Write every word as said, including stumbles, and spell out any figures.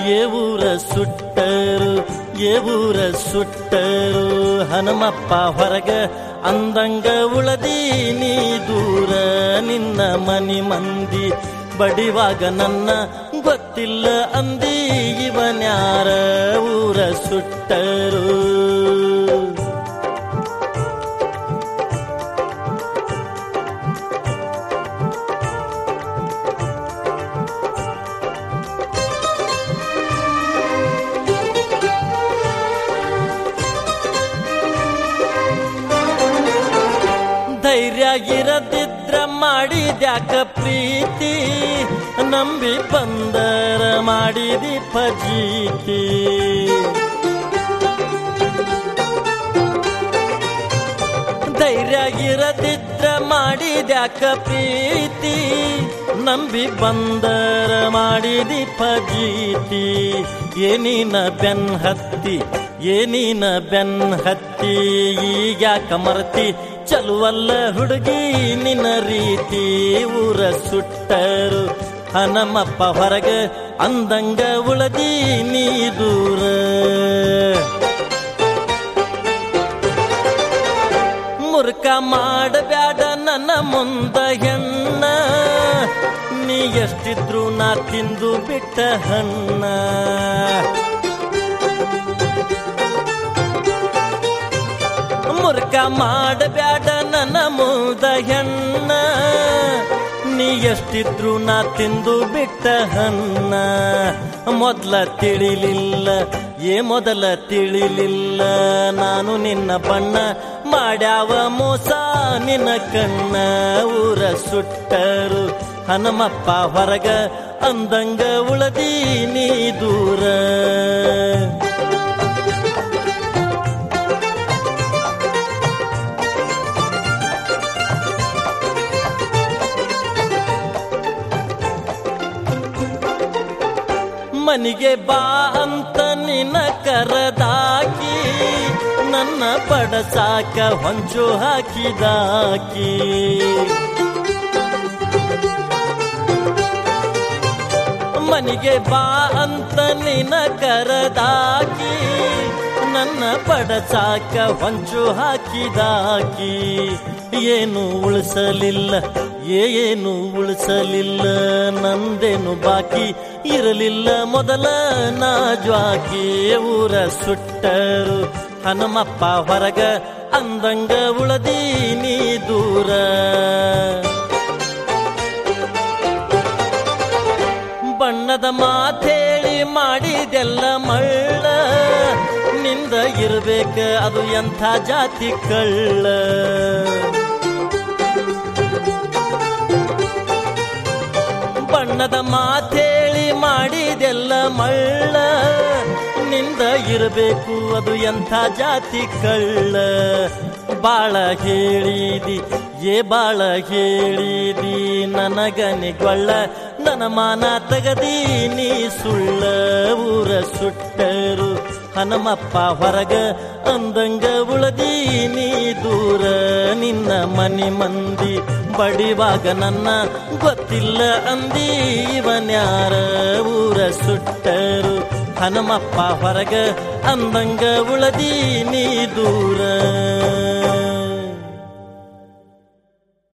ಏ ಊರ ಸುಟ್ಟರು ಏ ಊರ ಸುಟ್ಟರು ಹನುಮಪ್ಪ ಹೊರಗ ಅಂದಂಗ ಉಳದಿ ನೀ ದೂರ ನಿನ್ನ ಮನಿ ಮಂದಿ ಬಡಿವಾಗ ನನ್ನ ಗೊತ್ತಿಲ್ಲ ಅಂದಿ ಇವನ್ಯಾರ ಊರ ಸುಟ್ಟರು. ಧೈರ್ಯ ಇರದಿದ್ರ ಮಾಡಿದ್ಯಾಕ ಪ್ರೀತಿ ನಂಬಿ ಬಂದರ ಮಾಡಿದಿ ಫಜೀತಿ. ಧೈರ್ಯ ಇರದಿದ್ರ ಮಾಡಿದ್ಯಾಕ ಪ್ರೀತಿ ನಂಬಿ ಬಂದರ ಮಾಡಿದಿ ಫಜೀತಿ. ಏನಿನ ಬೆನ್ ಹತ್ತಿ ಏನಿನ ಬೆನ್ ಹತ್ತಿ ಈಗ್ಯಾಕ ಮರ್ತಿ ಚಲುವಲ್ಲ ಹುಡುಗಿ ನಿನ್ನ ರೀತಿ. ಊರ ಸುಟ್ಟರು ಹನುಮಪ್ಪ ಹೊರಗ ಅಂದಂಗ ಉಳದಿ ನೀ ದೂರ. ಮುರ್ಕ ಮಾಡಬ್ಯಾಡ ನನ್ನ ಮುಂದ ಹೆಣ್ಣ ನೀ ಎಷ್ಟಿದ್ರು ನಾ ತಿಂದು ಬಿಟ್ಟ ಹಣ್ಣ. ಮುರ್ಕ ಮಾಡಬ್ಯಾಡ ನನ್ನ ಮುದ ಹೆಣ್ಣ ನೀ ಎಷ್ಟಿದ್ರು ನಾ ತಿಂದು ಬಿಟ್ಟ ಹಣ್ಣ. ಮೊದಲ ತಿಳಿಲಿಲ್ಲ ಏ ಮೊದಲ ತಿಳಿಲಿಲ್ಲ ನಾನು ನಿನ್ನ ಬಣ್ಣ ಮಾಡ್ಯಾವ ಮೋಸ ನಿನ್ನ ಕಣ್ಣ. ಊರ ಸುಟ್ಟರು ಹನುಮಪ್ಪ ಹೊರಗ ಅಂದಂಗ ಉಳದಿ ನೀ ದೂರ. ಮನಿಗೆ ಬಾ ಅಂತ ನಿನ್ನ ಕರದಾಕಿ ನನ್ನ ಬಡಸಾಕ ಹೊಂಚು ಹಾಕಿದಾಕಿ. ಮನಿಗೆ ಬಾ ಅಂತ ನಿನ್ನ ಕರದಾಕಿ ನನ್ನ ಬಡಸಾಕ ಹೊಂಚು ಹಾಕಿದಾಕಿ. ಏನು ಉಳಿಸಲಿಲ್ಲ ಏನು ಉಳಿಸಲಿಲ್ಲ ನಂದೇನು ಬಾಕಿ ಇರಲಿಲ್ಲ ಮೊದಲ ನಾ ಜ್ವಾಕಿ. ಊರ ಸುಟ್ಟರು ಹನುಮಪ್ಪ ಹೊರಗ ಅಂದಂಗ ಉಳದಿ ನೀ ದೂರ. ಬಣ್ಣದ ಮಾತೇಳಿ ಮಾಡಿದೆಲ್ಲ ಮಳ್ಳ ನಿಂದ ಇರ್ಬೇಕ ಅದು ಎಂಥ ಜಾತಿ ಕಳ್ಳ. ಬಣ್ಣದ ಮಾತೇಳಿ ಮಾಡಿದೆಲ್ಲ ಮಳ್ಳ ನಿಂದ ಇರಬೇಕು ಅದು ಎಂಥ ಜಾತಿ ಕಳ್ಳ. ಬಾಳ ಹೇಳಿದಿ ಏ ಬಾಳ ಹೇಳಿದಿ ನನಗನಿಗೊಳ್ಳ ನನ್ನ ಮಾನ ತಗದಿ ನೀ ಸುಳ್ಳ. ಊರ ಸುಟ್ಟರು ಹನುಮಪ್ಪ ಹೊರಗ ಅಂದಂಗ ಉಳದಿ ನೀ ದೂರ ನಿನ್ನ ಮನಿ ಮಂದಿ ಬಡಿವಾಗ ನನ್ನ ಗೊತ್ತಿಲ್ಲ ಅಂದಿ ಇವನ್ಯಾರ. ಊರ ಸುಟ್ಟರು ಹನುಮಪ್ಪ ಹೊರಗ ಅಂದಂಗ ಉಳದಿ ನೀ ದೂರ.